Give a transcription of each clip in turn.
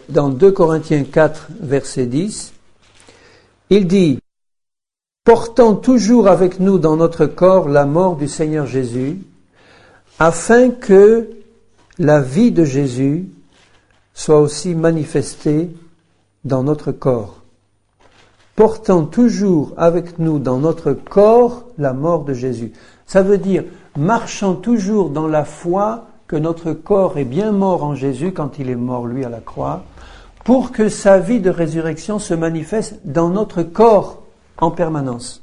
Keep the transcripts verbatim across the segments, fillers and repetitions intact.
dans deux Corinthiens quatre, verset dix, il dit « Portant toujours avec nous dans notre corps la mort du Seigneur Jésus, afin que la vie de Jésus soit aussi manifestée dans notre corps. » Portant toujours avec nous dans notre corps la mort de Jésus. Ça veut dire marchant toujours dans la foi que notre corps est bien mort en Jésus quand il est mort lui à la croix, pour que sa vie de résurrection se manifeste dans notre corps en permanence.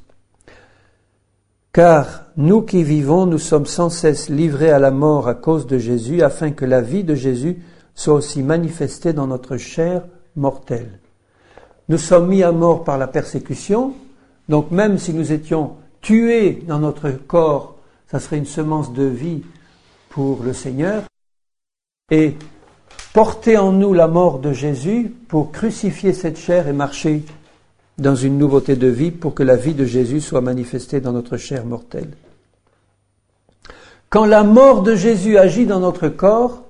Car nous qui vivons, nous sommes sans cesse livrés à la mort à cause de Jésus, afin que la vie de Jésus soit aussi manifestée dans notre chair mortelle. Nous sommes mis à mort par la persécution, donc même si nous étions tués dans notre corps, ça serait une semence de vie pour le Seigneur, et porter en nous la mort de Jésus pour crucifier cette chair et marcher dans une nouveauté de vie pour que la vie de Jésus soit manifestée dans notre chair mortelle. Quand la mort de Jésus agit dans notre corps,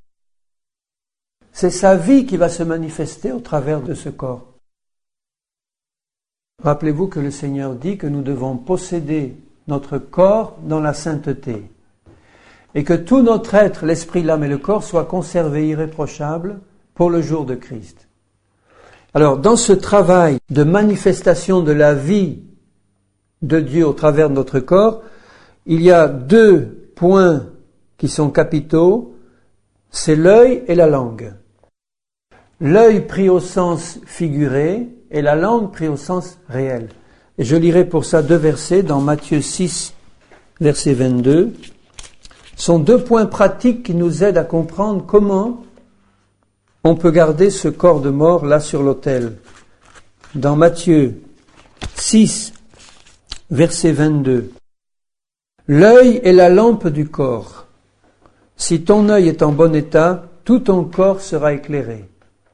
c'est sa vie qui va se manifester au travers de ce corps. Rappelez-vous que le Seigneur dit que nous devons posséder notre corps dans la sainteté et que tout notre être, l'esprit, l'âme et le corps, soit conservé irréprochable pour le jour de Christ. Alors, dans ce travail de manifestation de la vie de Dieu au travers de notre corps, il y a deux points qui sont capitaux, c'est l'œil et la langue. L'œil pris au sens figuré et la langue pris au sens réel. Et je lirai pour ça deux versets dans Matthieu six, verset vingt-deux. Ce sont deux points pratiques qui nous aident à comprendre comment on peut garder ce corps de mort là sur l'autel. Dans Matthieu six, verset vingt-deux. L'œil est la lampe du corps. Si ton œil est en bon état, tout ton corps sera éclairé.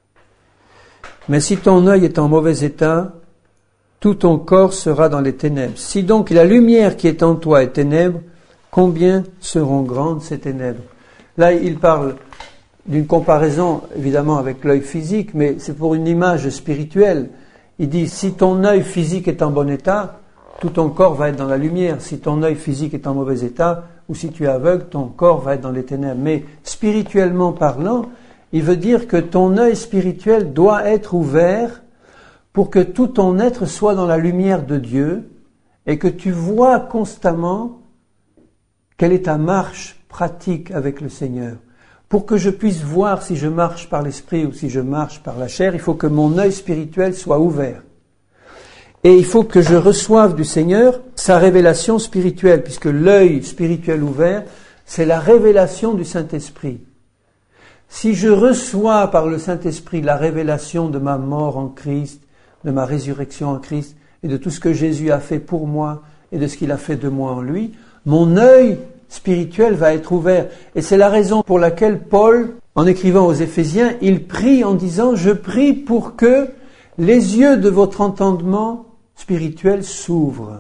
Mais si ton œil est en mauvais état, tout ton corps sera dans les ténèbres. Si donc la lumière qui est en toi est ténèbre, combien seront grandes ces ténèbres? Là, il parle d'une comparaison, évidemment, avec l'œil physique, mais c'est pour une image spirituelle. Il dit, si ton œil physique est en bon état, tout ton corps va être dans la lumière. Si ton œil physique est en mauvais état, ou si tu es aveugle, ton corps va être dans les ténèbres. Mais spirituellement parlant, il veut dire que ton œil spirituel doit être ouvert pour que tout ton être soit dans la lumière de Dieu et que tu vois constamment quelle est ta marche pratique avec le Seigneur. Pour que je puisse voir si je marche par l'esprit ou si je marche par la chair, il faut que mon œil spirituel soit ouvert. Et il faut que je reçoive du Seigneur sa révélation spirituelle, puisque l'œil spirituel ouvert, c'est la révélation du Saint-Esprit. Si je reçois par le Saint-Esprit la révélation de ma mort en Christ, de ma résurrection en Christ, et de tout ce que Jésus a fait pour moi, et de ce qu'il a fait de moi en lui, mon œil spirituel va être ouvert. Et c'est la raison pour laquelle Paul, en écrivant aux Éphésiens, il prie en disant « Je prie pour que les yeux de votre entendement spirituel s'ouvrent.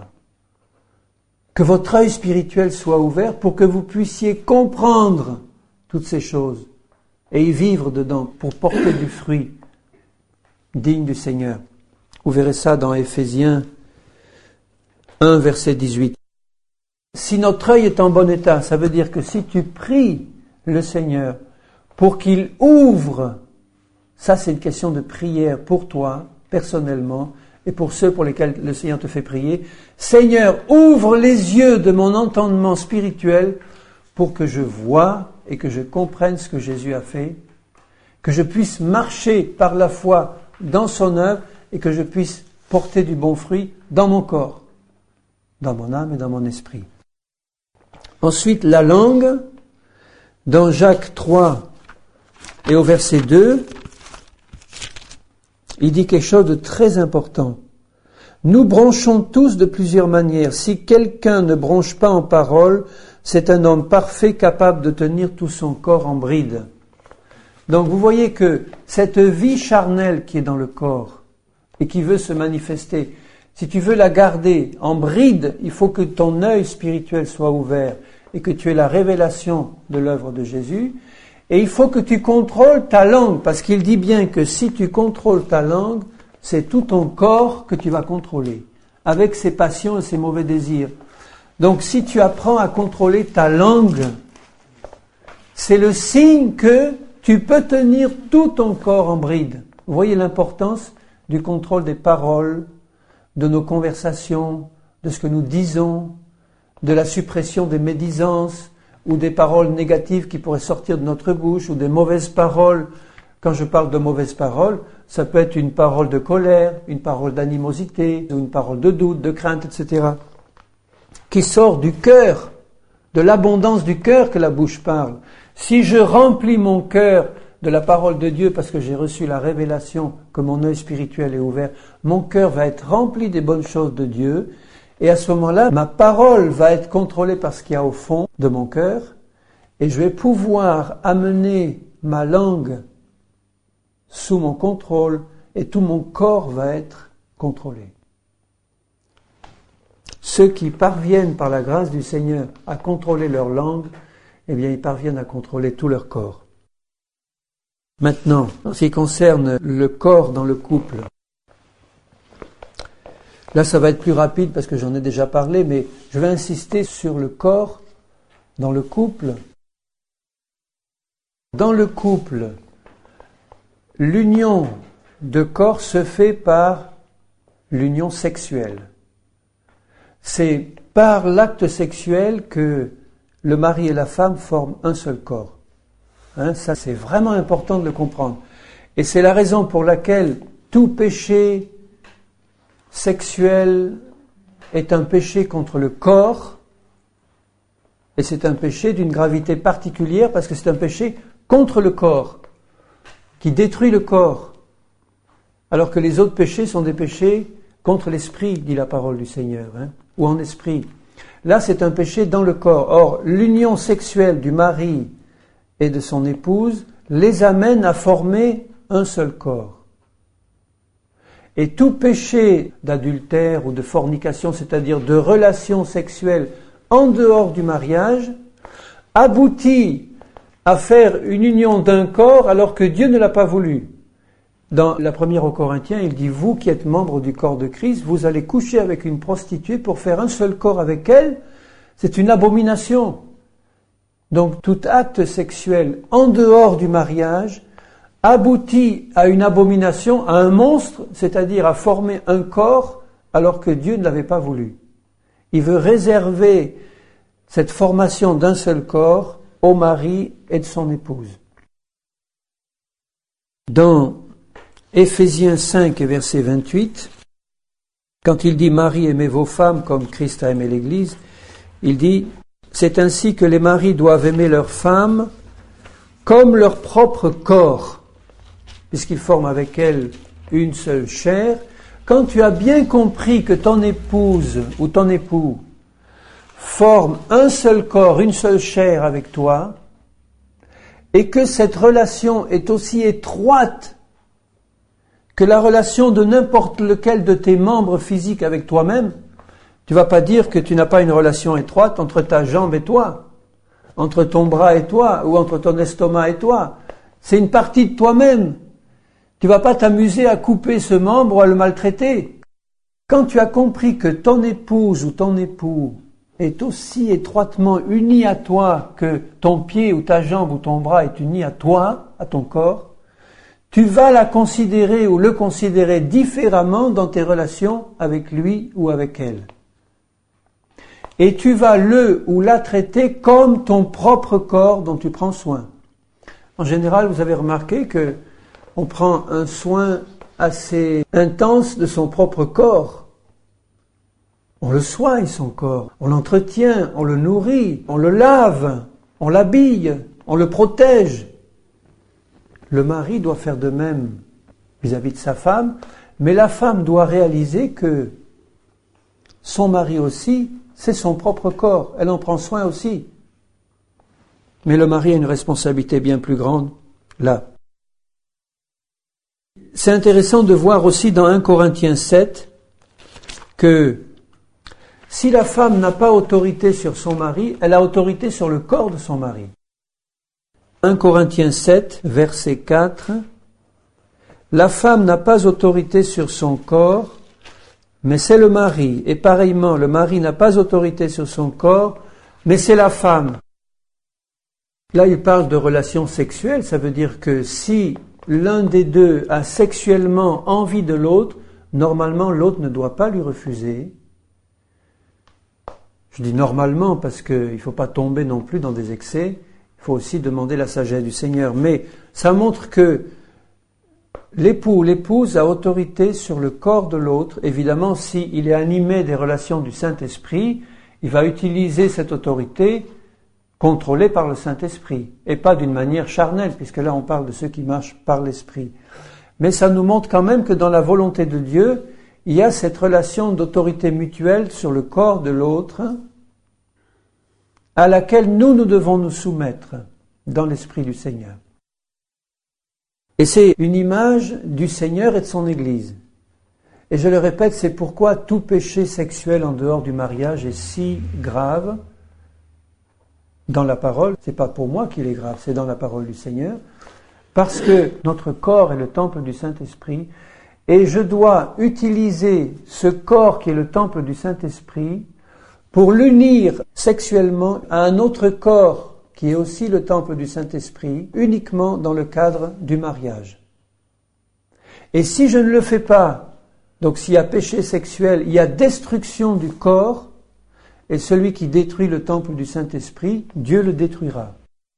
Que votre œil spirituel soit ouvert pour que vous puissiez comprendre toutes ces choses et y vivre dedans pour porter du fruit digne du Seigneur. » Vous verrez ça dans Éphésiens un, verset dix-huit. Si notre œil est en bon état, ça veut dire que si tu pries le Seigneur pour qu'il ouvre, ça c'est une question de prière pour toi, personnellement, et pour ceux pour lesquels le Seigneur te fait prier. Seigneur, ouvre les yeux de mon entendement spirituel pour que je voie et que je comprenne ce que Jésus a fait, que je puisse marcher par la foi dans son œuvre et que je puisse porter du bon fruit dans mon corps, dans mon âme et dans mon esprit. Ensuite, la langue, dans Jacques trois et au verset deux, il dit quelque chose de très important. Nous bronchons tous de plusieurs manières. Si quelqu'un ne bronche pas en parole, c'est un homme parfait capable de tenir tout son corps en bride. Donc vous voyez que cette vie charnelle qui est dans le corps et qui veut se manifester, si tu veux la garder en bride, il faut que ton œil spirituel soit ouvert et que tu aies la révélation de l'œuvre de Jésus Et il faut que tu contrôles ta langue, parce qu'il dit bien que si tu contrôles ta langue, c'est tout ton corps que tu vas contrôler, avec ses passions et ses mauvais désirs. Donc si tu apprends à contrôler ta langue, c'est le signe que tu peux tenir tout ton corps en bride. Vous voyez l'importance du contrôle des paroles, de nos conversations, de ce que nous disons, de la suppression des médisances ou des paroles négatives qui pourraient sortir de notre bouche ou des mauvaises paroles. Quand je parle de mauvaises paroles, ça peut être une parole de colère, une parole d'animosité, ou une parole de doute, de crainte, et cetera, qui sort du cœur, de l'abondance du cœur que la bouche parle. Si je remplis mon cœur de la parole de Dieu parce que j'ai reçu la révélation que mon œil spirituel est ouvert, mon cœur va être rempli des bonnes choses de Dieu, et à ce moment-là, ma parole va être contrôlée par ce qu'il y a au fond de mon cœur, et je vais pouvoir amener ma langue sous mon contrôle, et tout mon corps va être contrôlé. Ceux qui parviennent par la grâce du Seigneur à contrôler leur langue, eh bien ils parviennent à contrôler tout leur corps. Maintenant, en ce qui concerne le corps dans le couple, là ça va être plus rapide parce que j'en ai déjà parlé, mais je vais insister sur le corps dans le couple. Dans le couple, l'union de corps se fait par l'union sexuelle. C'est par l'acte sexuel que le mari et la femme forment un seul corps. Hein, ça, c'est vraiment important de le comprendre. Et c'est la raison pour laquelle tout péché sexuel est un péché contre le corps, et c'est un péché d'une gravité particulière parce que c'est un péché contre le corps, qui détruit le corps, alors que les autres péchés sont des péchés contre l'esprit, dit la parole du Seigneur, hein, ou en esprit. Là, c'est un péché dans le corps. Or, l'union sexuelle du mari et de son épouse les amène à former un seul corps. Et tout péché d'adultère ou de fornication, c'est-à-dire de relations sexuelles en dehors du mariage, aboutit à faire une union d'un corps alors que Dieu ne l'a pas voulu. Dans la première aux Corinthiens, il dit « Vous qui êtes membres du corps de Christ, vous allez coucher avec une prostituée pour faire un seul corps avec elle. C'est une abomination. » Donc tout acte sexuel en dehors du mariage aboutit à une abomination, à un monstre, c'est-à-dire à former un corps alors que Dieu ne l'avait pas voulu. Il veut réserver cette formation d'un seul corps au mari et de son épouse. Dans Éphésiens cinq, verset vingt-huit, quand il dit « Marie, aimez vos femmes comme Christ a aimé l'Église », il dit « C'est ainsi que les maris doivent aimer leurs femmes comme leur propre corps, puisqu'ils forment avec elles une seule chair. » Quand tu as bien compris que ton épouse ou ton époux forme un seul corps, une seule chair avec toi, et que cette relation est aussi étroite que la relation de n'importe lequel de tes membres physiques avec toi-même, tu vas pas dire que tu n'as pas une relation étroite entre ta jambe et toi, entre ton bras et toi, ou entre ton estomac et toi. C'est une partie de toi-même. Tu vas pas t'amuser à couper ce membre ou à le maltraiter. Quand tu as compris que ton épouse ou ton époux est aussi étroitement uni à toi que ton pied ou ta jambe ou ton bras est uni à toi, à ton corps, tu vas la considérer ou le considérer différemment dans tes relations avec lui ou avec elle. Et tu vas le ou la traiter comme ton propre corps dont tu prends soin. En général, vous avez remarqué que on prend un soin assez intense de son propre corps. On le soigne, son corps. On l'entretient, on le nourrit, on le lave, on l'habille, on le protège. Le mari doit faire de même vis-à-vis de sa femme, mais la femme doit réaliser que son mari aussi, c'est son propre corps. Elle en prend soin aussi. Mais le mari a une responsabilité bien plus grande là. C'est intéressant de voir aussi dans un Corinthiens sept que si la femme n'a pas autorité sur son mari, elle a autorité sur le corps de son mari. un Corinthiens sept, verset quatre. La femme n'a pas autorité sur son corps, mais c'est le mari. Et pareillement, le mari n'a pas autorité sur son corps, mais c'est la femme. Là, il parle de relations sexuelles. Ça veut dire que si l'un des deux a sexuellement envie de l'autre, normalement, l'autre ne doit pas lui refuser. Je dis normalement parce qu'il ne faut pas tomber non plus dans des excès. Il faut aussi demander la sagesse du Seigneur. Mais ça montre que l'époux ou l'épouse a autorité sur le corps de l'autre. Évidemment, s'il est animé des relations du Saint-Esprit, il va utiliser cette autorité contrôlée par le Saint-Esprit, et pas d'une manière charnelle, puisque là on parle de ceux qui marchent par l'Esprit. Mais ça nous montre quand même que dans la volonté de Dieu, il y a cette relation d'autorité mutuelle sur le corps de l'autre, à laquelle nous, nous devons nous soumettre dans l'Esprit du Seigneur. Et c'est une image du Seigneur et de son Église. Et je le répète, c'est pourquoi tout péché sexuel en dehors du mariage est si grave dans la parole. C'est pas pour moi qu'il est grave, c'est dans la parole du Seigneur. Parce que notre corps est le temple du Saint-Esprit et je dois utiliser ce corps qui est le temple du Saint-Esprit pour l'unir sexuellement à un autre corps qui est aussi le temple du Saint-Esprit, uniquement dans le cadre du mariage. Et si je ne le fais pas, donc s'il y a péché sexuel, il y a destruction du corps, et celui qui détruit le temple du Saint-Esprit, Dieu le détruira.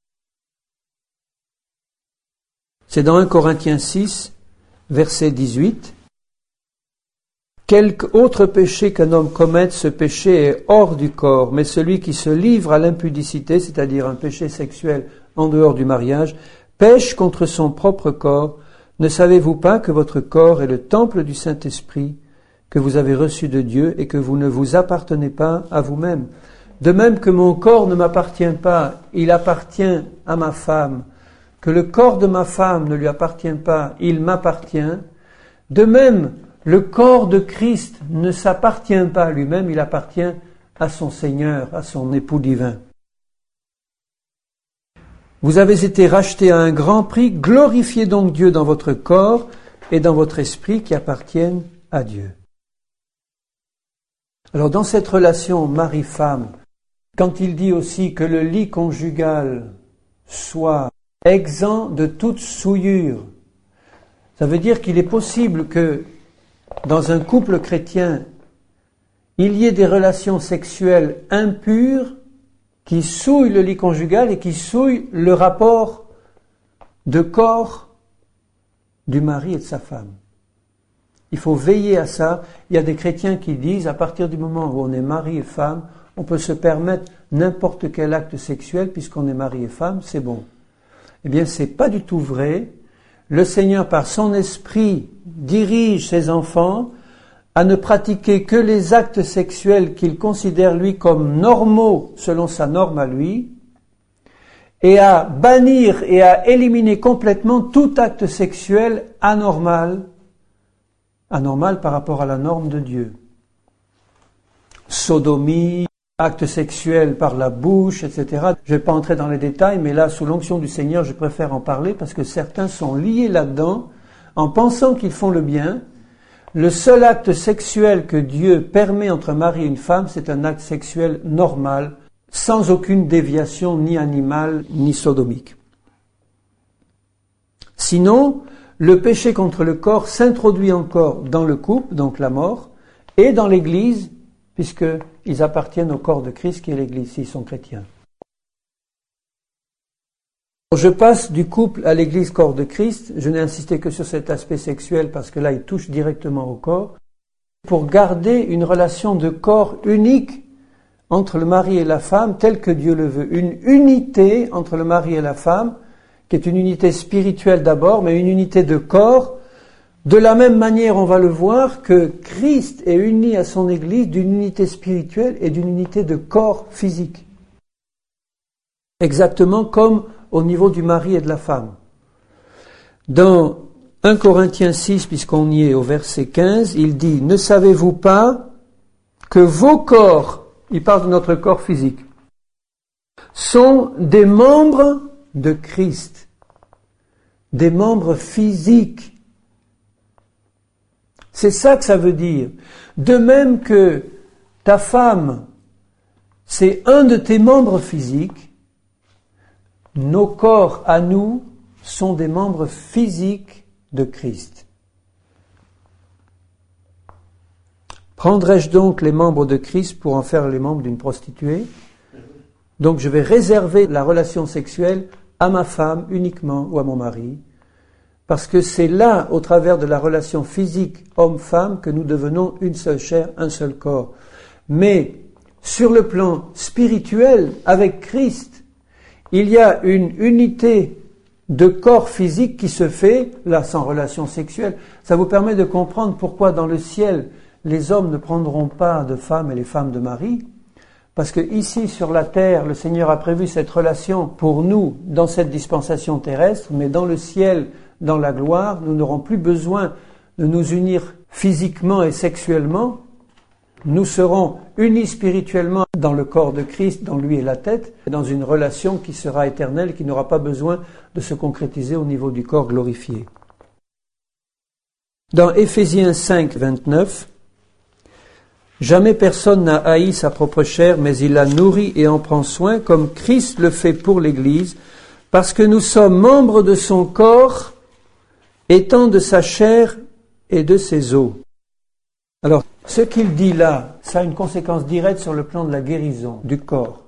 C'est dans un Corinthiens six, verset dix-huit. Quelque autre péché qu'un homme commette, ce péché est hors du corps, mais celui qui se livre à l'impudicité, c'est-à-dire un péché sexuel en dehors du mariage, pêche contre son propre corps. Ne savez-vous pas que votre corps est le temple du Saint-Esprit, que vous avez reçu de Dieu et que vous ne vous appartenez pas à vous-même? De même que mon corps ne m'appartient pas, il appartient à ma femme, que le corps de ma femme ne lui appartient pas, il m'appartient. De même, le corps de Christ ne s'appartient pas à lui-même, il appartient à son Seigneur, à son époux divin. Vous avez été rachetés à un grand prix, glorifiez donc Dieu dans votre corps et dans votre esprit qui appartiennent à Dieu. Alors dans cette relation mari-femme, quand il dit aussi que le lit conjugal soit exempt de toute souillure, ça veut dire qu'il est possible que dans un couple chrétien, il y ait des relations sexuelles impures qui souillent le lit conjugal et qui souillent le rapport de corps du mari et de sa femme. Il faut veiller à ça. Il y a des chrétiens qui disent, à partir du moment où on est mari et femme, on peut se permettre n'importe quel acte sexuel puisqu'on est mari et femme, c'est bon. Eh bien, c'est pas du tout vrai. Le Seigneur, par son esprit, dirige ses enfants à ne pratiquer que les actes sexuels qu'il considère, lui, comme normaux selon sa norme à lui, et à bannir et à éliminer complètement tout acte sexuel anormal, anormal par rapport à la norme de Dieu. Sodomie, acte sexuel par la bouche, et cetera. Je ne vais pas entrer dans les détails, mais là, sous l'onction du Seigneur, je préfère en parler parce que certains sont liés là-dedans en pensant qu'ils font le bien. Le seul acte sexuel que Dieu permet entre un mari et une femme, c'est un acte sexuel normal, sans aucune déviation ni animale ni sodomique. Sinon, le péché contre le corps s'introduit encore dans le couple, donc la mort, et dans l'Église, puisqu'ils appartiennent au corps de Christ qui est l'Église, s'ils sont chrétiens. Je passe du couple à l'Église corps de Christ, je n'ai insisté que sur cet aspect sexuel parce que là il touche directement au corps, pour garder une relation de corps unique entre le mari et la femme telle que Dieu le veut. Une unité entre le mari et la femme, qui est une unité spirituelle d'abord, mais une unité de corps. De la même manière, on va le voir, que Christ est uni à son Église d'une unité spirituelle et d'une unité de corps physique. Exactement comme au niveau du mari et de la femme. Dans un Corinthiens six, puisqu'on y est au verset quinze, il dit « Ne savez-vous pas que vos corps, il parle de notre corps physique, sont des membres de Christ, des membres physiques. C'est ça que ça veut dire. De même que ta femme, c'est un de tes membres physiques, nos corps à nous sont des membres physiques de Christ. Prendrai-je donc les membres de Christ pour en faire les membres d'une prostituée ? Donc je vais réserver la relation sexuelle à ma femme uniquement ou à mon mari, parce que c'est là, au travers de la relation physique homme-femme, que nous devenons une seule chair, un seul corps. Mais sur le plan spirituel, avec Christ, il y a une unité de corps physique qui se fait, là, sans relation sexuelle. Ça vous permet de comprendre pourquoi dans le ciel, les hommes ne prendront pas de femmes et les femmes de mari, parce que ici, sur la terre, le Seigneur a prévu cette relation pour nous dans cette dispensation terrestre, mais dans le ciel, dans la gloire, nous n'aurons plus besoin de nous unir physiquement et sexuellement. Nous serons unis spirituellement dans le corps de Christ, dont lui est la tête, dans une relation qui sera éternelle, qui n'aura pas besoin de se concrétiser au niveau du corps glorifié. Dans Éphésiens cinq, vingt-neuf, « Jamais personne n'a haï sa propre chair, mais il la nourrit et en prend soin, comme Christ le fait pour l'Église, parce que nous sommes membres de son corps, étant de sa chair et de ses os. » Alors, ce qu'il dit là, ça a une conséquence directe sur le plan de la guérison du corps.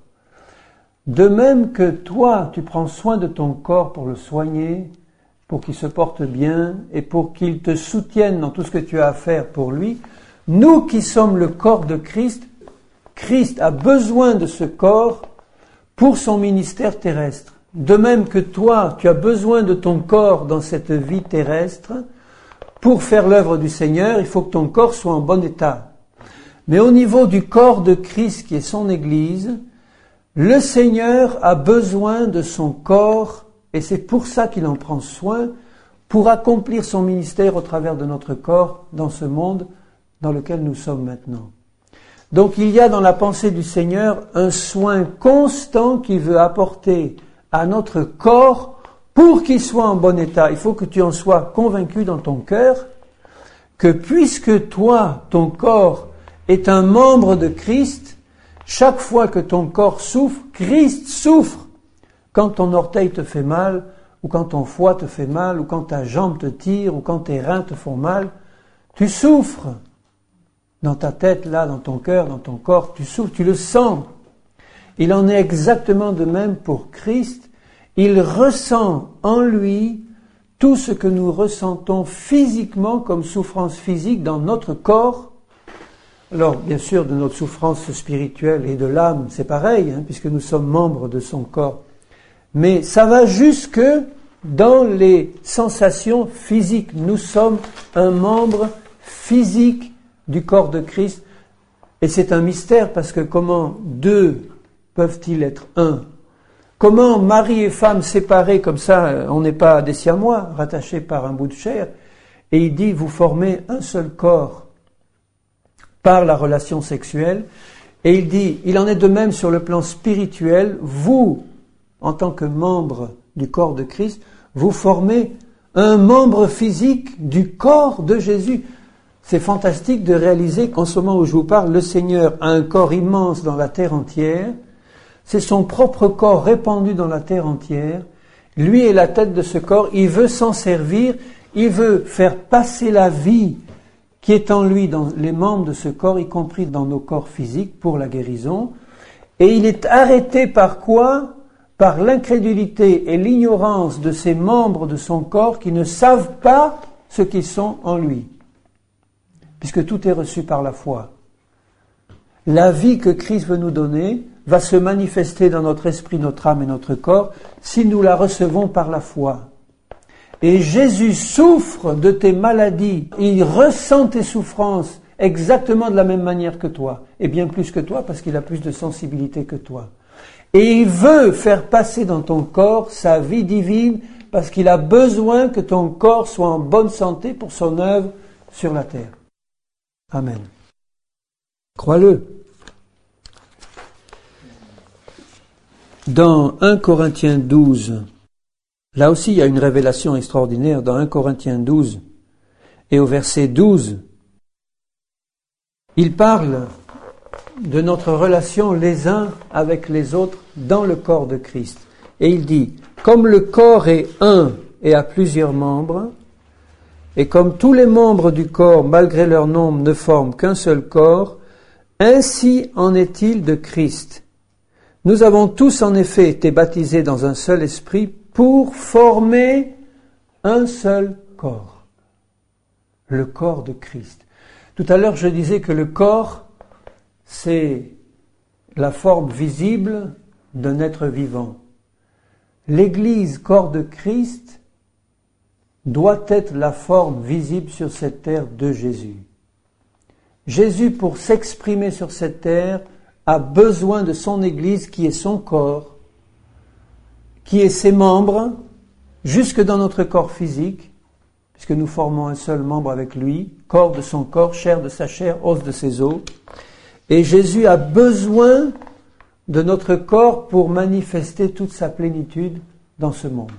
De même que toi, tu prends soin de ton corps pour le soigner, pour qu'il se porte bien et pour qu'il te soutienne dans tout ce que tu as à faire pour lui, nous qui sommes le corps de Christ, Christ a besoin de ce corps pour son ministère terrestre. De même que toi, tu as besoin de ton corps dans cette vie terrestre, pour faire l'œuvre du Seigneur, il faut que ton corps soit en bon état. Mais au niveau du corps de Christ, qui est son Église, le Seigneur a besoin de son corps, et c'est pour ça qu'il en prend soin, pour accomplir son ministère au travers de notre corps dans ce monde dans lequel nous sommes maintenant. Donc il y a dans la pensée du Seigneur un soin constant qu'il veut apporter à notre corps pour qu'il soit en bon état. Il faut que tu en sois convaincu dans ton cœur que puisque toi, ton corps est un membre de Christ, chaque fois que ton corps souffre, Christ souffre. Quand ton orteil te fait mal, ou quand ton foie te fait mal, ou quand ta jambe te tire, ou quand tes reins te font mal, tu souffres. Dans ta tête, là, dans ton cœur, dans ton corps, tu souffres, tu le sens. Il en est exactement de même pour Christ. Il ressent en lui tout ce que nous ressentons physiquement comme souffrance physique dans notre corps. Alors, bien sûr, de notre souffrance spirituelle et de l'âme, c'est pareil, hein, puisque nous sommes membres de son corps. Mais ça va jusque dans les sensations physiques. Nous sommes un membre physique du corps de Christ. Et c'est un mystère parce que comment deux peuvent-ils être un ? Comment mari et femme séparés comme ça, on n'est pas des siamois, rattachés par un bout de chair. Et il dit, vous formez un seul corps par la relation sexuelle. Et il dit, il en est de même sur le plan spirituel. Vous, en tant que membre du corps de Christ, vous formez un membre physique du corps de Jésus. C'est fantastique de réaliser qu'en ce moment où je vous parle, le Seigneur a un corps immense dans la terre entière. C'est son propre corps répandu dans la terre entière. Lui est la tête de ce corps. Il veut s'en servir. Il veut faire passer la vie qui est en lui dans les membres de ce corps, y compris dans nos corps physiques, pour la guérison. Et il est arrêté par quoi ? Par l'incrédulité et l'ignorance de ces membres de son corps qui ne savent pas ce qu'ils sont en lui. Puisque tout est reçu par la foi. La vie que Christ veut nous donner va se manifester dans notre esprit, notre âme et notre corps si nous la recevons par la foi. Et Jésus souffre de tes maladies, il ressent tes souffrances exactement de la même manière que toi, et bien plus que toi parce qu'il a plus de sensibilité que toi. Et il veut faire passer dans ton corps sa vie divine parce qu'il a besoin que ton corps soit en bonne santé pour son œuvre sur la terre. Amen. Crois-le. Dans un Corinthiens douze, Là aussi, il y a une révélation extraordinaire dans un Corinthiens douze et au verset douze. Il parle de notre relation les uns avec les autres dans le corps de Christ. Et il dit, comme le corps est un et a plusieurs membres, et comme tous les membres du corps, malgré leur nombre, ne forment qu'un seul corps, ainsi en est-il de Christ. Nous avons tous en effet été baptisés dans un seul esprit pour former un seul corps. Le corps de Christ. Tout à l'heure, je disais que le corps, c'est la forme visible d'un être vivant. L'Église, corps de Christ, doit être la forme visible sur cette terre de Jésus. Jésus, pour s'exprimer sur cette terre, a besoin de son Église qui est son corps, qui est ses membres, jusque dans notre corps physique, puisque nous formons un seul membre avec lui, corps de son corps, chair de sa chair, os de ses os. Et Jésus a besoin de notre corps pour manifester toute sa plénitude dans ce monde.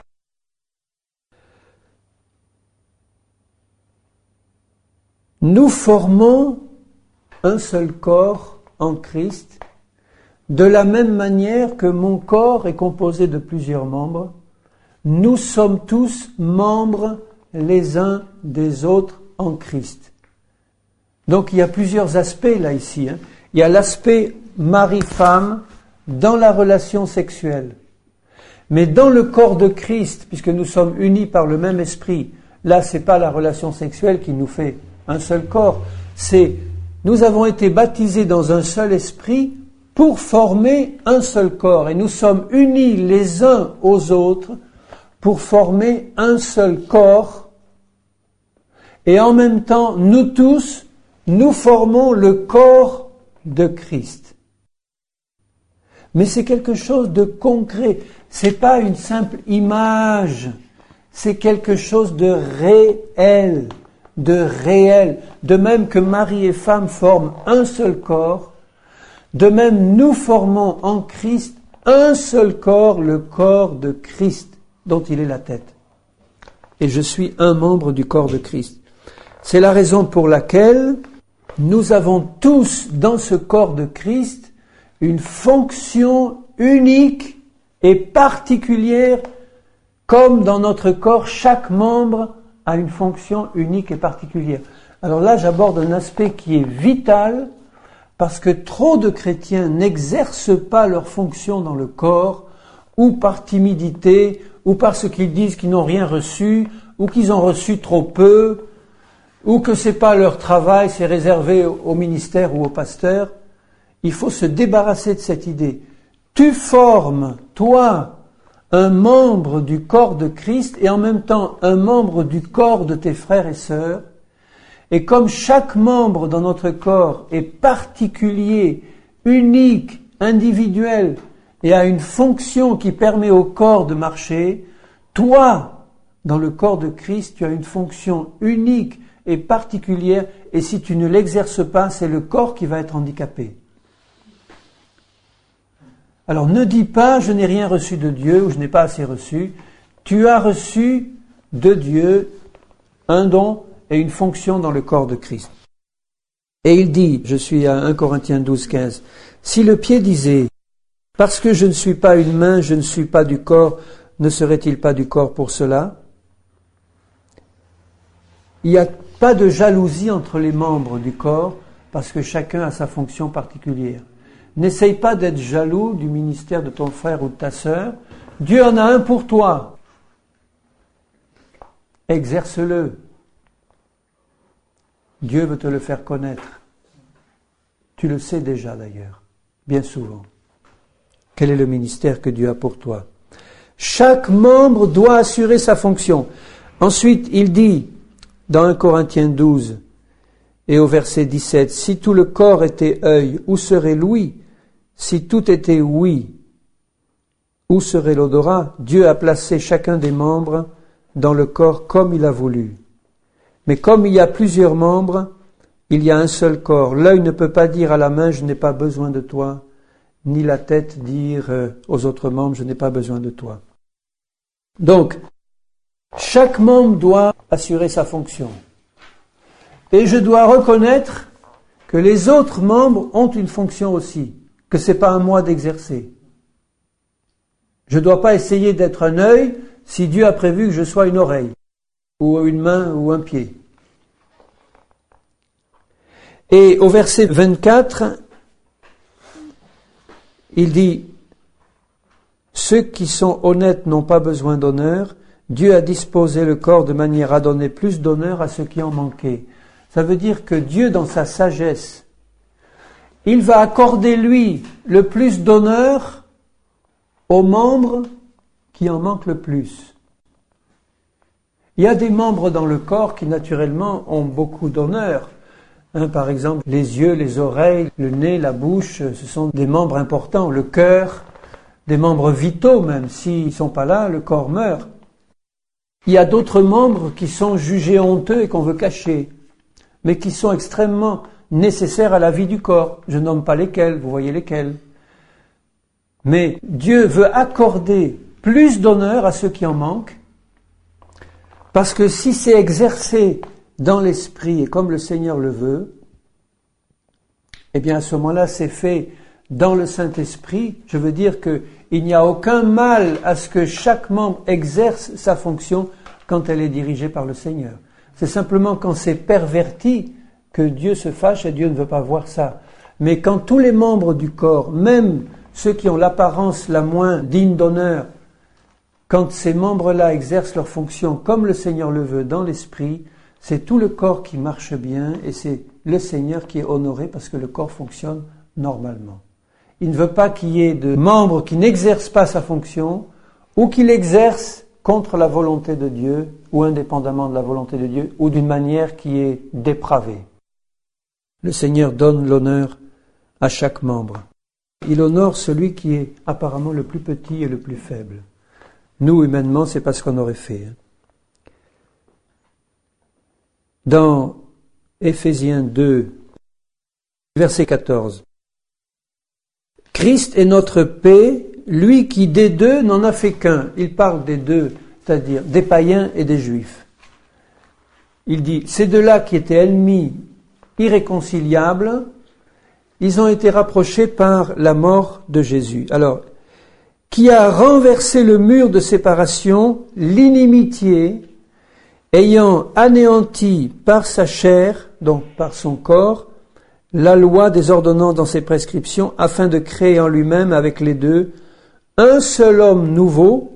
Nous formons un seul corps en Christ, de la même manière que mon corps est composé de plusieurs membres. Nous sommes tous membres les uns des autres en Christ. Donc il y a plusieurs aspects là ici. Hein. Il y a l'aspect mari-femme dans la relation sexuelle. Mais dans le corps de Christ, puisque nous sommes unis par le même esprit, là c'est pas la relation sexuelle qui nous fait un seul corps, c'est nous avons été baptisés dans un seul esprit pour former un seul corps. Et nous sommes unis les uns aux autres pour former un seul corps. Et en même temps, nous tous, nous formons le corps de Christ. Mais c'est quelque chose de concret. C'est pas une simple image. C'est quelque chose de réel. de réel. De même que mari et femme forment un seul corps, de même nous formons en Christ un seul corps, le corps de Christ, dont il est la tête. Et je suis un membre du corps de Christ. C'est la raison pour laquelle nous avons tous dans ce corps de Christ une fonction unique et particulière, comme dans notre corps, chaque membre a une fonction unique et particulière. Alors là, j'aborde un aspect qui est vital, parce que trop de chrétiens n'exercent pas leur fonction dans le corps, ou par timidité, ou parce qu'ils disent qu'ils n'ont rien reçu, ou qu'ils ont reçu trop peu, ou que c'est pas leur travail, c'est réservé au ministère ou au pasteur. Il faut se débarrasser de cette idée. Tu formes, toi, un membre du corps de Christ et en même temps un membre du corps de tes frères et sœurs. Et comme chaque membre dans notre corps est particulier, unique, individuel et a une fonction qui permet au corps de marcher, toi, dans le corps de Christ, tu as une fonction unique et particulière et si tu ne l'exerces pas, c'est le corps qui va être handicapé. Alors ne dis pas « je n'ai rien reçu de Dieu » ou « je n'ai pas assez reçu ». Tu as reçu de Dieu un don et une fonction dans le corps de Christ. Et il dit, je suis à un Corinthiens douze, quinze, « Si le pied disait « parce que je ne suis pas une main, je ne suis pas du corps, ne serait-il pas du corps pour cela ?» Il n'y a pas de jalousie entre les membres du corps parce que chacun a sa fonction particulière. N'essaye pas d'être jaloux du ministère de ton frère ou de ta sœur. Dieu en a un pour toi. Exerce-le. Dieu veut te le faire connaître. Tu le sais déjà d'ailleurs, bien souvent. Quel est le ministère que Dieu a pour toi? Chaque membre doit assurer sa fonction. Ensuite, il dit, dans un Corinthiens douze, et au verset dix-sept, « Si tout le corps était œil, où serait l'ouïe? Si tout était ouïe, où serait l'odorat? Dieu a placé chacun des membres dans le corps comme il a voulu. Mais comme il y a plusieurs membres, il y a un seul corps. L'œil ne peut pas dire à la main, je n'ai pas besoin de toi, ni la tête dire aux autres membres, je n'ai pas besoin de toi. » Donc, chaque membre doit assurer sa fonction. Et je dois reconnaître que les autres membres ont une fonction aussi, que ce n'est pas à moi d'exercer. Je ne dois pas essayer d'être un œil si Dieu a prévu que je sois une oreille, ou une main, ou un pied. Et au verset vingt-quatre, il dit « Ceux qui sont honnêtes n'ont pas besoin d'honneur. Dieu a disposé le corps de manière à donner plus d'honneur à ceux qui en manquaient. » Ça veut dire que Dieu, dans sa sagesse, il va accorder, lui, le plus d'honneur aux membres qui en manquent le plus. Il y a des membres dans le corps qui, naturellement, ont beaucoup d'honneur. Hein, par exemple, les yeux, les oreilles, le nez, la bouche, ce sont des membres importants. Le cœur, des membres vitaux même. S'ils ne sont pas là, le corps meurt. Il y a d'autres membres qui sont jugés honteux et qu'on veut cacher, mais qui sont extrêmement nécessaires à la vie du corps. Je nomme pas lesquels, vous voyez lesquels. Mais Dieu veut accorder plus d'honneur à ceux qui en manquent, parce que si c'est exercé dans l'esprit et comme le Seigneur le veut, eh bien à ce moment-là c'est fait dans le Saint-Esprit. Je veux dire qu'il n'y a aucun mal à ce que chaque membre exerce sa fonction quand elle est dirigée par le Seigneur. C'est simplement quand c'est perverti que Dieu se fâche et Dieu ne veut pas voir ça. Mais quand tous les membres du corps, même ceux qui ont l'apparence la moins digne d'honneur, quand ces membres-là exercent leur fonction comme le Seigneur le veut dans l'esprit, c'est tout le corps qui marche bien et c'est le Seigneur qui est honoré parce que le corps fonctionne normalement. Il ne veut pas qu'il y ait de membres qui n'exercent pas sa fonction ou qui l'exercent contre la volonté de Dieu ou indépendamment de la volonté de Dieu ou d'une manière qui est dépravée. Le Seigneur donne l'honneur à chaque membre. Il honore celui qui est apparemment le plus petit et le plus faible. Nous, humainement, c'est pas ce qu'on aurait fait. Dans Éphésiens deux, verset quatorze, « Christ est notre paix, lui qui des deux n'en a fait qu'un. » Il parle des deux, c'est-à-dire des païens et des juifs. Il dit, ces deux-là qui étaient ennemis irréconciliables, ils ont été rapprochés par la mort de Jésus. Alors, qui a renversé le mur de séparation, l'inimitié, ayant anéanti par sa chair, donc par son corps, la loi des ordonnances dans ses prescriptions, afin de créer en lui-même avec les deux un seul homme nouveau,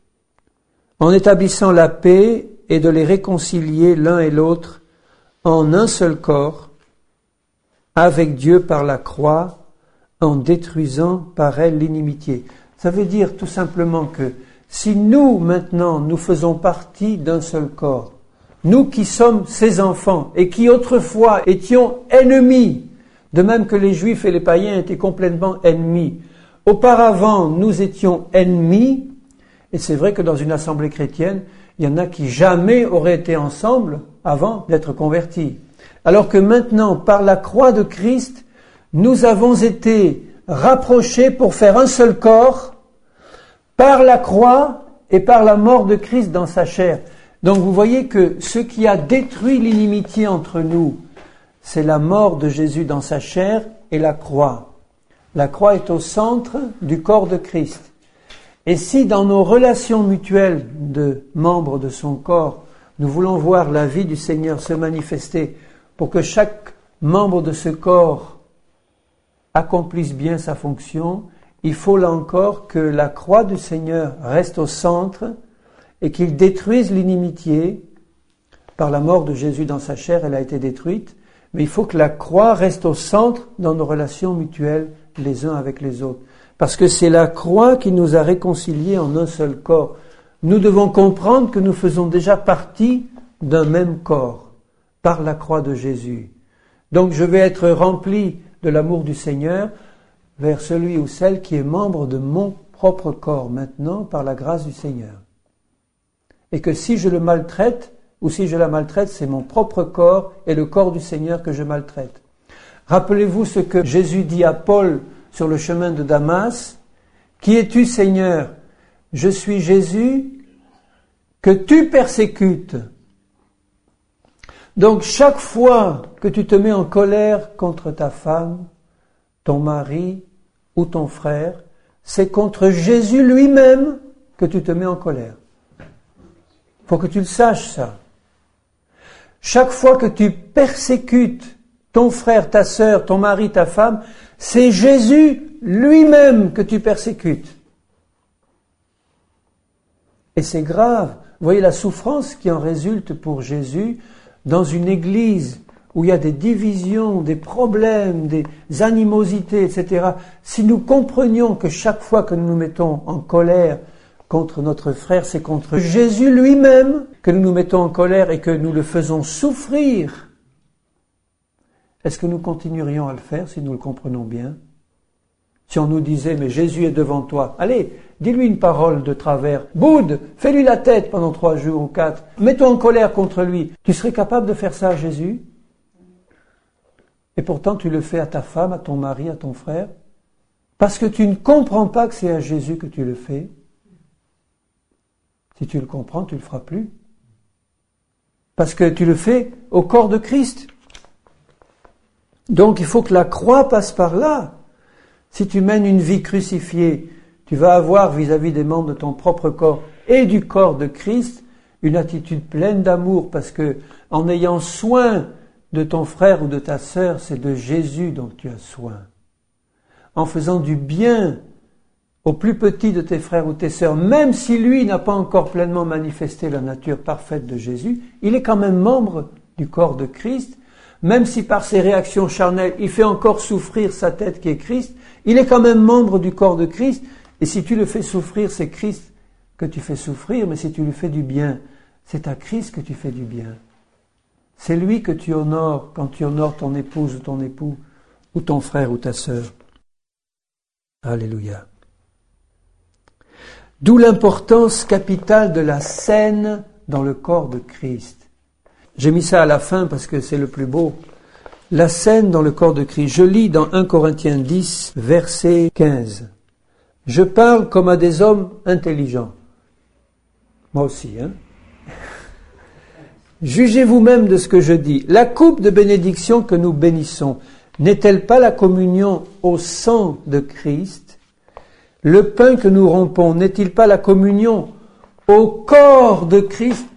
en établissant la paix et de les réconcilier l'un et l'autre en un seul corps, avec Dieu par la croix, en détruisant par elle l'inimitié. Ça veut dire tout simplement que si nous, maintenant, nous faisons partie d'un seul corps, nous qui sommes ses enfants et qui autrefois étions ennemis, de même que les Juifs et les païens étaient complètement ennemis, auparavant nous étions ennemis, et c'est vrai que dans une assemblée chrétienne, il y en a qui jamais auraient été ensemble avant d'être convertis. Alors que maintenant, par la croix de Christ, nous avons été rapprochés pour faire un seul corps, par la croix et par la mort de Christ dans sa chair. Donc vous voyez que ce qui a détruit l'inimitié entre nous, c'est la mort de Jésus dans sa chair et la croix. La croix est au centre du corps de Christ. Et si dans nos relations mutuelles de membres de son corps, nous voulons voir la vie du Seigneur se manifester pour que chaque membre de ce corps accomplisse bien sa fonction, il faut là encore que la croix du Seigneur reste au centre et qu'il détruise l'inimitié. Par la mort de Jésus dans sa chair, elle a été détruite, mais il faut que la croix reste au centre dans nos relations mutuelles les uns avec les autres. Parce que c'est la croix qui nous a réconciliés en un seul corps. Nous devons comprendre que nous faisons déjà partie d'un même corps, par la croix de Jésus. Donc je vais être rempli de l'amour du Seigneur vers celui ou celle qui est membre de mon propre corps maintenant par la grâce du Seigneur. Et que si je le maltraite ou si je la maltraite, c'est mon propre corps et le corps du Seigneur que je maltraite. Rappelez-vous ce que Jésus dit à Paul sur le chemin de Damas. « Qui es-tu, Seigneur ? Je suis Jésus que tu persécutes. Donc chaque fois que tu te mets en colère contre ta femme, ton mari ou ton frère, c'est contre Jésus lui-même que tu te mets en colère. Il faut que tu le saches, ça. Chaque fois que tu persécutes ton frère, ta sœur, ton mari, ta femme, c'est Jésus lui-même que tu persécutes. Et c'est grave. Vous voyez la souffrance qui en résulte pour Jésus dans une église où il y a des divisions, des problèmes, des animosités, et cetera. Si nous comprenions que chaque fois que nous nous mettons en colère contre notre frère, c'est contre Jésus lui-même que nous nous mettons en colère et que nous le faisons souffrir, est-ce que nous continuerions à le faire si nous le comprenons bien? Si on nous disait, mais Jésus est devant toi, allez, dis-lui une parole de travers, boude, fais-lui la tête pendant trois jours ou quatre, mets-toi en colère contre lui. Tu serais capable de faire ça à Jésus? Et pourtant tu le fais à ta femme, à ton mari, à ton frère, parce que tu ne comprends pas que c'est à Jésus que tu le fais. Si tu le comprends, tu ne le feras plus. Parce que tu le fais au corps de Christ. Donc il faut que la croix passe par là. Si tu mènes une vie crucifiée, tu vas avoir vis-à-vis des membres de ton propre corps et du corps de Christ une attitude pleine d'amour, parce que en ayant soin de ton frère ou de ta sœur, c'est de Jésus dont tu as soin. En faisant du bien au plus petit de tes frères ou tes sœurs, même si lui n'a pas encore pleinement manifesté la nature parfaite de Jésus, il est quand même membre du corps de Christ, même si par ses réactions charnelles, il fait encore souffrir sa tête qui est Christ, il est quand même membre du corps de Christ, et si tu le fais souffrir, c'est Christ que tu fais souffrir, mais si tu lui fais du bien, c'est à Christ que tu fais du bien. C'est lui que tu honores quand tu honores ton épouse ou ton époux, ou ton frère ou ta sœur. Alléluia. D'où l'importance capitale de la scène dans le corps de Christ. J'ai mis ça à la fin parce que c'est le plus beau. La scène dans le corps de Christ. Je lis dans un Corinthiens dix, verset quinze. Je parle comme à des hommes intelligents. Moi aussi, hein. Jugez vous-même de ce que je dis. La coupe de bénédiction que nous bénissons, n'est-elle pas la communion au sang de Christ? Le pain que nous rompons, n'est-il pas la communion au corps de Christ?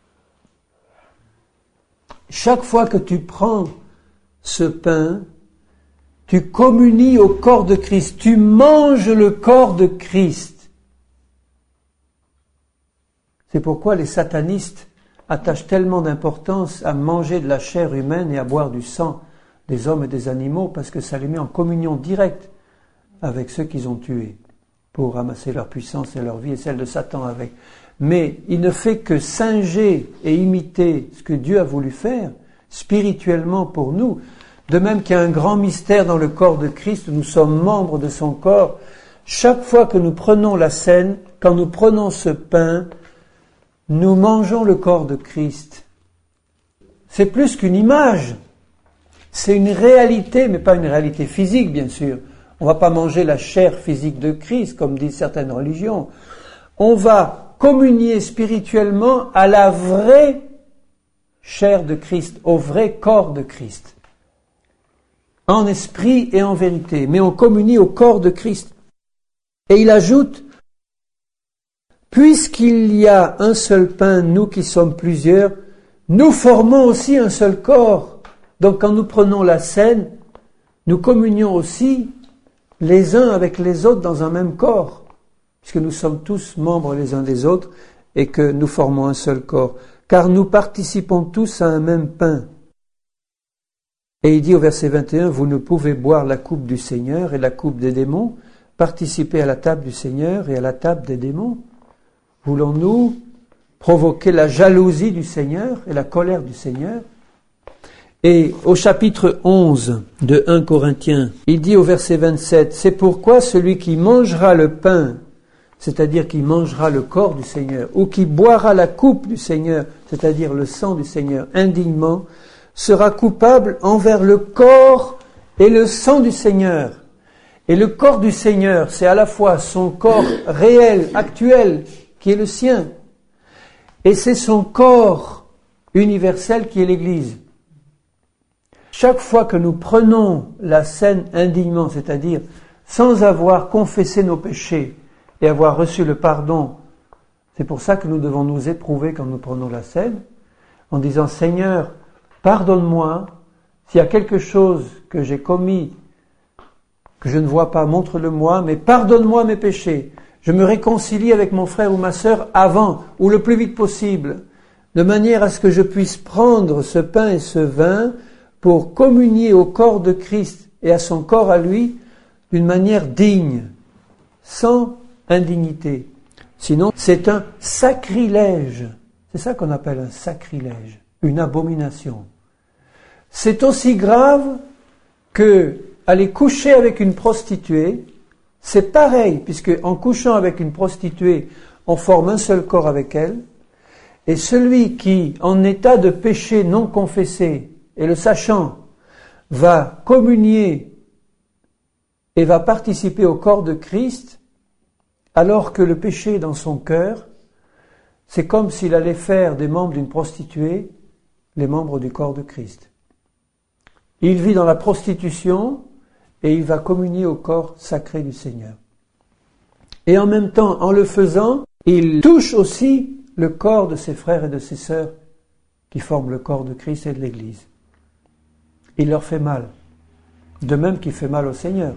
Chaque fois que tu prends ce pain, tu communies au corps de Christ, tu manges le corps de Christ. C'est pourquoi les satanistes attachent tellement d'importance à manger de la chair humaine et à boire du sang des hommes et des animaux, parce que ça les met en communion directe avec ceux qu'ils ont tués, pour ramasser leur puissance et leur vie et celle de Satan avec. Mais il ne fait que singer et imiter ce que Dieu a voulu faire spirituellement pour nous. De même qu'il y a un grand mystère dans le corps de Christ, nous sommes membres de son corps. Chaque fois que nous prenons la scène, quand nous prenons ce pain, nous mangeons le corps de Christ. C'est plus qu'une image. C'est une réalité, mais pas une réalité physique, bien sûr. On ne va pas manger la chair physique de Christ, comme disent certaines religions. On va communier spirituellement à la vraie chair de Christ, au vrai corps de Christ. En esprit et en vérité. Mais on communie au corps de Christ. Et il ajoute, puisqu'il y a un seul pain, nous qui sommes plusieurs, nous formons aussi un seul corps. Donc quand nous prenons la scène, nous communions aussi les uns avec les autres dans un même corps, puisque nous sommes tous membres les uns des autres et que nous formons un seul corps, car nous participons tous à un même pain. Et il dit au verset vingt et un, vous ne pouvez boire la coupe du Seigneur et la coupe des démons, participer à la table du Seigneur et à la table des démons. Voulons-nous provoquer la jalousie du Seigneur et la colère du Seigneur? Et au chapitre onze de un Corinthiens, il dit au verset vingt-sept, c'est pourquoi celui qui mangera le pain, c'est-à-dire qui mangera le corps du Seigneur, ou qui boira la coupe du Seigneur, c'est-à-dire le sang du Seigneur, indignement, sera coupable envers le corps et le sang du Seigneur. Et le corps du Seigneur, c'est à la fois son corps réel, actuel, qui est le sien, Et c'est son corps universel qui est l'Église. Chaque fois que nous prenons la scène indignement, c'est-à-dire sans avoir confessé nos péchés et avoir reçu le pardon, c'est pour ça que nous devons nous éprouver quand nous prenons la scène, en disant « Seigneur, pardonne-moi, s'il y a quelque chose que j'ai commis, que je ne vois pas, montre-le-moi, mais pardonne-moi mes péchés. Je me réconcilie avec mon frère ou ma sœur avant, ou le plus vite possible, de manière à ce que je puisse prendre ce pain et ce vin pour communier au corps de Christ et à son corps à lui d'une manière digne, sans indignité. Sinon, c'est un sacrilège. C'est ça qu'on appelle un sacrilège, une abomination. C'est aussi grave que aller coucher avec une prostituée. C'est pareil, puisque en couchant avec une prostituée, on forme un seul corps avec elle. Et celui qui, en état de péché non confessé, et le sachant, va communier et va participer au corps de Christ, alors que le péché est dans son cœur, c'est comme s'il allait faire des membres d'une prostituée les membres du corps de Christ. Il vit dans la prostitution et il va communier au corps sacré du Seigneur. Et en même temps, en le faisant, il touche aussi le corps de ses frères et de ses sœurs qui forment le corps de Christ et de l'Église. Il leur fait mal, de même qu'il fait mal au Seigneur.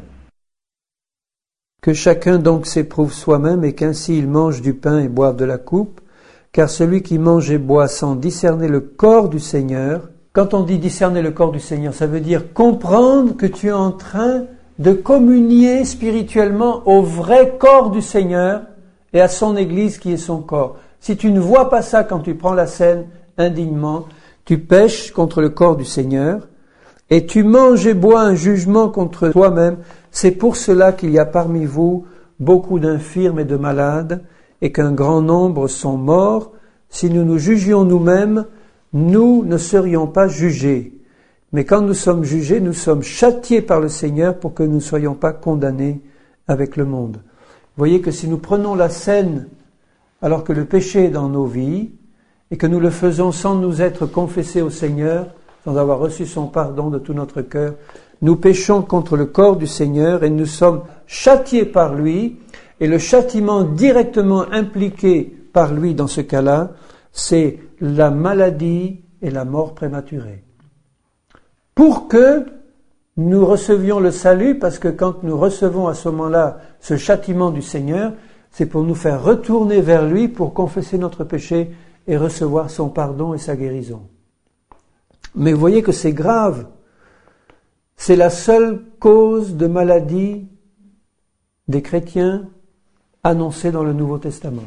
Que chacun donc s'éprouve soi-même et qu'ainsi il mange du pain et boive de la coupe, car celui qui mange et boit sans discerner le corps du Seigneur, quand on dit discerner le corps du Seigneur, ça veut dire comprendre que tu es en train de communier spirituellement au vrai corps du Seigneur et à son Église qui est son corps. Si tu ne vois pas ça quand tu prends la scène indignement, tu pèches contre le corps du Seigneur et tu manges et bois un jugement contre toi-même. C'est pour cela qu'il y a parmi vous beaucoup d'infirmes et de malades et qu'un grand nombre sont morts. Si nous nous jugions nous-mêmes, nous ne serions pas jugés. Mais quand nous sommes jugés, nous sommes châtiés par le Seigneur pour que nous ne soyons pas condamnés avec le monde. Vous voyez que si nous prenons la scène alors que le péché est dans nos vies et que nous le faisons sans nous être confessés au Seigneur, sans avoir reçu son pardon de tout notre cœur, nous péchons contre le corps du Seigneur et nous sommes châtiés par lui. Et le châtiment directement impliqué par lui dans ce cas-là, c'est la maladie et la mort prématurée. Pour que nous recevions le salut, parce que quand nous recevons à ce moment-là ce châtiment du Seigneur, c'est pour nous faire retourner vers lui pour confesser notre péché et recevoir son pardon et sa guérison. Mais vous voyez que c'est grave. C'est la seule cause de maladie des chrétiens annoncée dans le Nouveau Testament.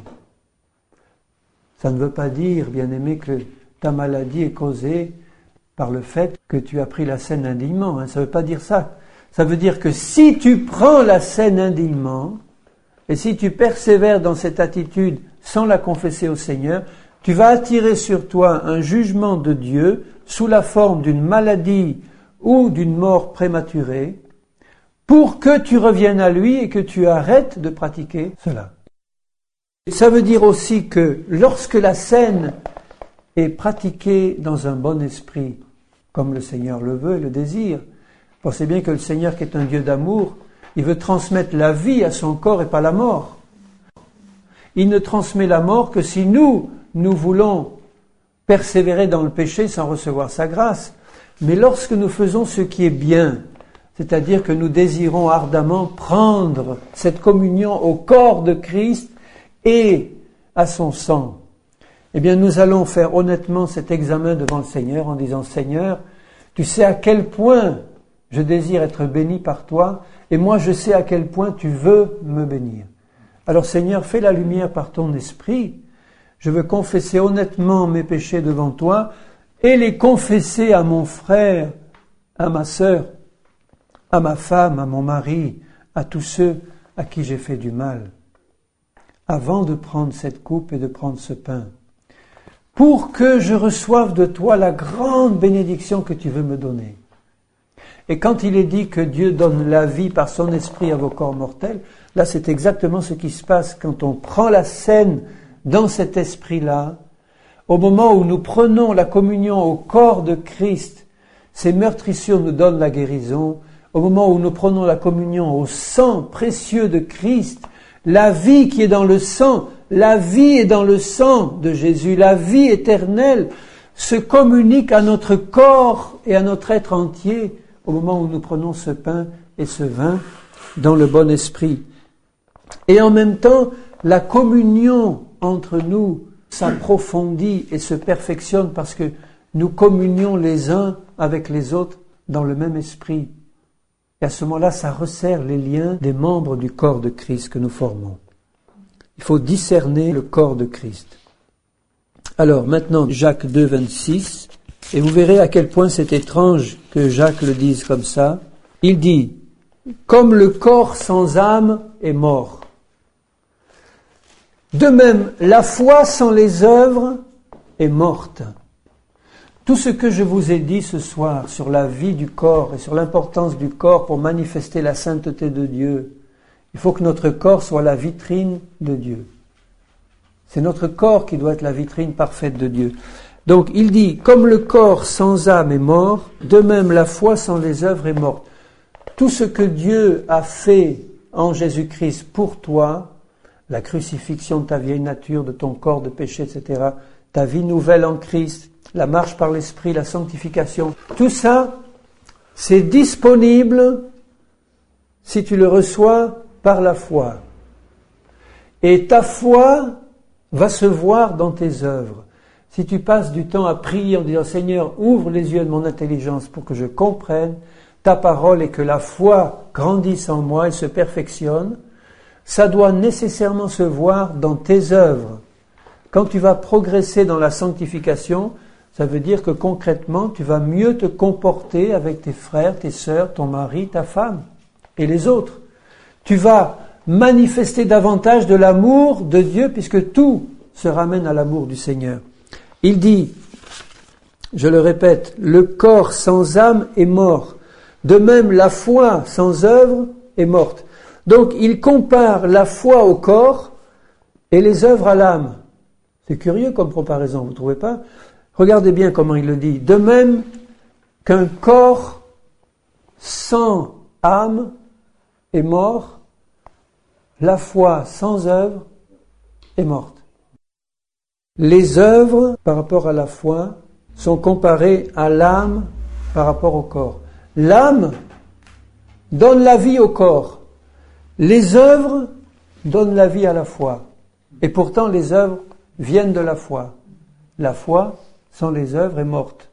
Ça ne veut pas dire, bien-aimé, que ta maladie est causée par le fait que tu as pris la scène indignement. Hein. Ça ne veut pas dire ça. Ça veut dire que si tu prends la scène indignement, et si tu persévères dans cette attitude sans la confesser au Seigneur, tu vas attirer sur toi un jugement de Dieu sous la forme d'une maladie ou d'une mort prématurée, pour que tu reviennes à lui et que tu arrêtes de pratiquer cela. Ça veut dire aussi que lorsque la scène est pratiquée dans un bon esprit, comme le Seigneur le veut et le désire, pensez bien que le Seigneur, qui est un Dieu d'amour, il veut transmettre la vie à son corps et pas la mort. Il ne transmet la mort que si nous, nous voulons persévérer dans le péché sans recevoir sa grâce. Mais lorsque nous faisons ce qui est bien, c'est-à-dire que nous désirons ardemment prendre cette communion au corps de Christ et à son sang, eh bien nous allons faire honnêtement cet examen devant le Seigneur en disant « Seigneur, tu sais à quel point je désire être béni par toi et moi je sais à quel point tu veux me bénir. Alors Seigneur, fais la lumière par ton esprit. Je veux confesser honnêtement mes péchés devant toi et les confesser à mon frère, à ma sœur, à ma femme, à mon mari, à tous ceux à qui j'ai fait du mal, avant de prendre cette coupe et de prendre ce pain, pour que je reçoive de toi la grande bénédiction que tu veux me donner. » Et quand il est dit que Dieu donne la vie par son esprit à vos corps mortels, là c'est exactement ce qui se passe quand on prend la scène dans cet esprit-là, Au moment où nous prenons la communion au corps de Christ, ces meurtrissures nous donnent la guérison. Au moment où nous prenons la communion au sang précieux de Christ, la vie qui est dans le sang, la vie est dans le sang de Jésus, la vie éternelle se communique à notre corps et à notre être entier au moment où nous prenons ce pain et ce vin dans le bon esprit. Et en même temps, la communion entre nous s'approfondit et se perfectionne parce que nous communions les uns avec les autres dans le même esprit. Et à ce moment-là, ça resserre les liens des membres du corps de Christ que nous formons. Il faut discerner le corps de Christ. Alors maintenant, Jacques deux, vingt-six, et vous verrez à quel point c'est étrange que Jacques le dise comme ça. Il dit, « Comme le corps sans âme est mort. De même, la foi sans les œuvres est morte. » Tout ce que je vous ai dit ce soir sur la vie du corps et sur l'importance du corps pour manifester la sainteté de Dieu, il faut que notre corps soit la vitrine de Dieu. C'est notre corps qui doit être la vitrine parfaite de Dieu. Donc il dit, comme le corps sans âme est mort, de même la foi sans les œuvres est morte. Tout ce que Dieu a fait en Jésus-Christ pour toi, la crucifixion de ta vieille nature, de ton corps de péché, et cetera, ta vie nouvelle en Christ, la marche par l'Esprit, la sanctification, tout ça, c'est disponible si tu le reçois par la foi. Et ta foi va se voir dans tes œuvres. Si tu passes du temps à prier en disant « Seigneur, ouvre les yeux de mon intelligence pour que je comprenne ta parole et que la foi grandisse en moi et se perfectionne », ça doit nécessairement se voir dans tes œuvres. Quand tu vas progresser dans la sanctification, ça veut dire que concrètement, tu vas mieux te comporter avec tes frères, tes sœurs, ton mari, ta femme et les autres. Tu vas manifester davantage de l'amour de Dieu puisque tout se ramène à l'amour du Seigneur. Il dit, je le répète, le corps sans âme est mort. De même, la foi sans œuvre est morte. Donc, il compare la foi au corps et les œuvres à l'âme. C'est curieux comme comparaison, vous ne trouvez pas ? Regardez bien comment il le dit. De même qu'un corps sans âme est mort, la foi sans œuvre est morte. Les œuvres par rapport à la foi sont comparées à l'âme par rapport au corps. L'âme donne la vie au corps. Les œuvres donnent la vie à la foi. Et pourtant, les œuvres viennent de la foi. La foi, sans les œuvres, est morte.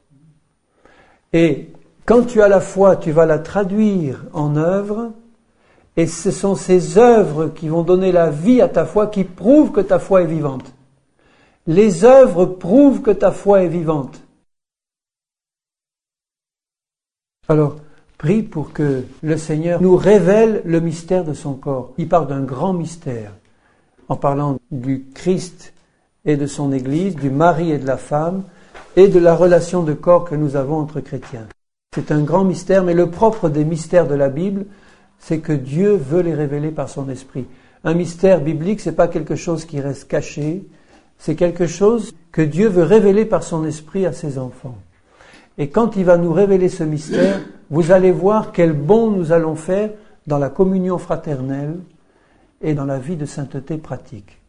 Et quand tu as la foi, tu vas la traduire en œuvres, et ce sont ces œuvres qui vont donner la vie à ta foi, qui prouvent que ta foi est vivante. Les œuvres prouvent que ta foi est vivante. Alors, prie pour que le Seigneur nous révèle le mystère de son corps. Il parle d'un grand mystère, en parlant du Christ et de son Église, du mari et de la femme, et de la relation de corps que nous avons entre chrétiens. C'est un grand mystère, mais le propre des mystères de la Bible, c'est que Dieu veut les révéler par son esprit. Un mystère biblique, c'est pas quelque chose qui reste caché, c'est quelque chose que Dieu veut révéler par son esprit à ses enfants. Et quand il va nous révéler ce mystère, vous allez voir quel bond nous allons faire dans la communion fraternelle et dans la vie de sainteté pratique.